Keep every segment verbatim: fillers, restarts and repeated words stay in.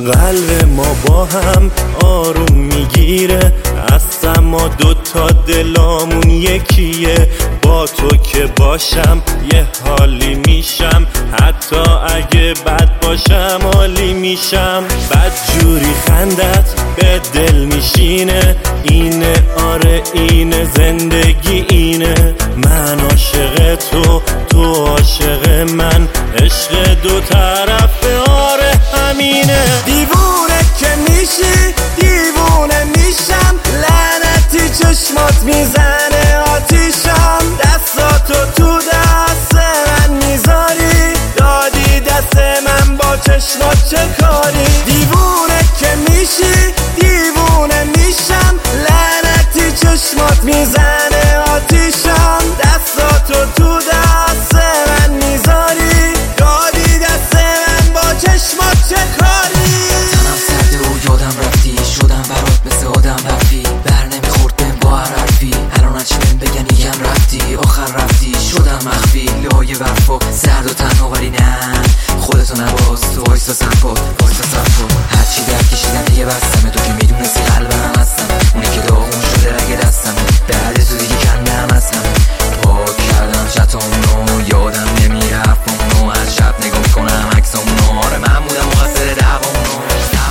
قلب ما با هم آروم میگیره، اصلا ما دوتا دلامون یکیه. با تو که باشم یه حالی میشم، حتی اگه بد باشم عالی میشم. بد جوری خندت به دل میشینه، اینه آره اینه زندگی اینه. من عاشق تو، تو عاشق من، عشق دو طرفه آره همینه. دیوونه که میشی دیوونه میشم، لعنتی چشمات میزنه آتیشم. دستاتو تو دست من میذاری، دادی دست من با چشمات چه کاری. دیوونه که میشی دیوونه میشم، لعنتی چشمات میزنه آتیشم. دستاتو تو دست من میذاری، دادی دست من با چشمات چه کاری. تنم سرده و یادم رفتی، شدم برات مثل آدم رفتی. بر نمیخورد بهم با هر حرفی، الان هرچی بهم بگن میگم رفتی. آخر رفتی شدم مخفی، لای برفا سرد و تنها ولی نه خودتو نباز. تو وایسا سنپاد وایسا سنپاد، هرچی درد کشیدم دیگه بستمه. تو که میدونستی قلبم هستم، اونی که داغون شده رگ دستم. بعد تو دیگه کندم هستم، پاک کردم شتامونو. یادم نمیره حرفامونو، هر شب نگاه میکنم عکسامونو. آره من بودم مقصر دعوامونو.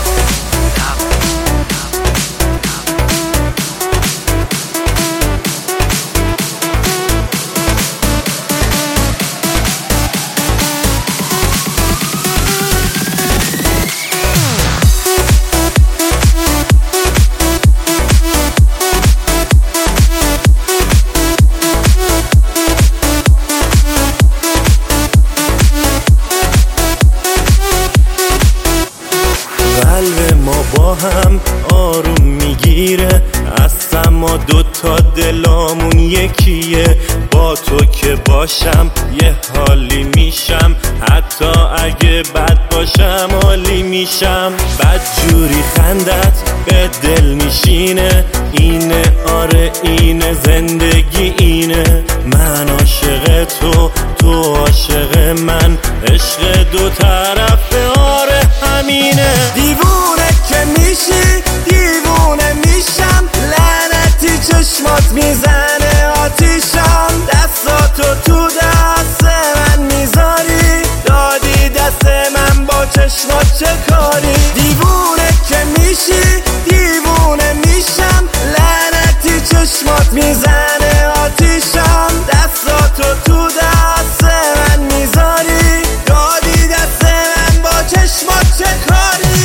قلب ما با هم آروم میگیره، اصلا ما دوتا دلامون یکیه. با تو که باشم یه حالی میشم، حتی اگه بد باشم عالی میشم. بد جوری خندت به دل میشینه، اینه آره اینه زندگی اینه. من عاشق تو، تو عاشق من، عشق دو طرفه آره همینه. دیوونه که میشی دیوونه میشم، لعنتی چشمات میزنه آتیشم. دستاتو تو دست من میذاری، دادی دست من با چشمات چه کاری. دیوونه که میشی دیوونه میشم، لعنتی چشمات میزنه آتیشم. دستاتو تو دست من میذاری، دادی دست من با چشمات چه کاری.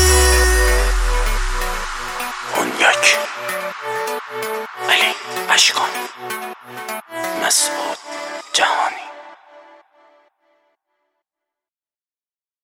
اون یک علی اشکان مسعود جهانی.